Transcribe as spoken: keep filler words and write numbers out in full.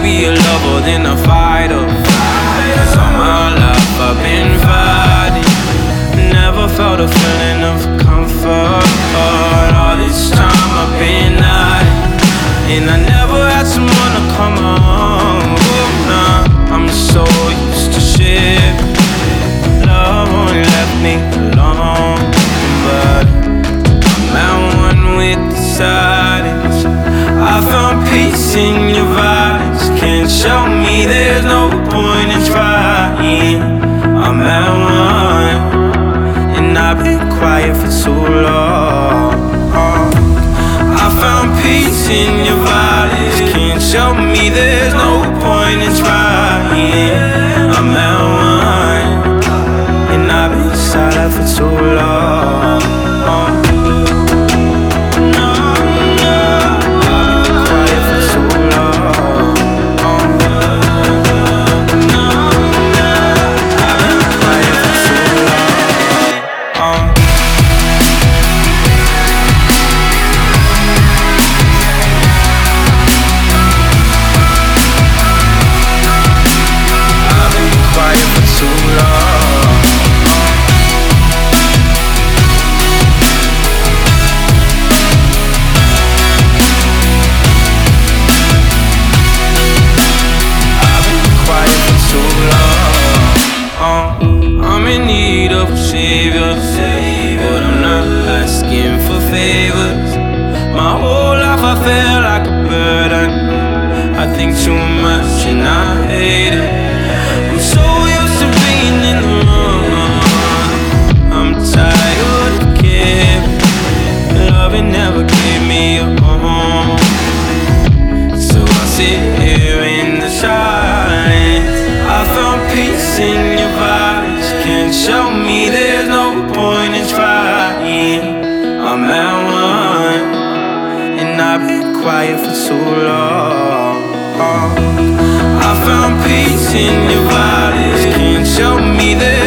be a lover than a fighter. Cause all my life I've been fighting, never felt a feeling of comfort. All this time I've been hiding, and I never had someone to come home. Nah, I'm so used to shit. Love only left me alone, but I'm at one with the silence. I found peace in your vibes. Can't show me there's no point in trying. I'm at one, and I've been quiet for too long. I found peace in your vibes. Can't show me there's no point in trying. I'm at one, and I've been silent for too long. I'm in need of a savior, but I'm not asking for favors. My whole life I felt like a burden. I think too much and I hate it. I'm so used to being in the wrong. I'm tired of caring. Loving never gave me a home, so I sit here in the silence. I found peace in your vibes. Can't show me there's no point in trying. I'm at one, and I've been quiet for too long. I found peace in your vibes. Can't show me there's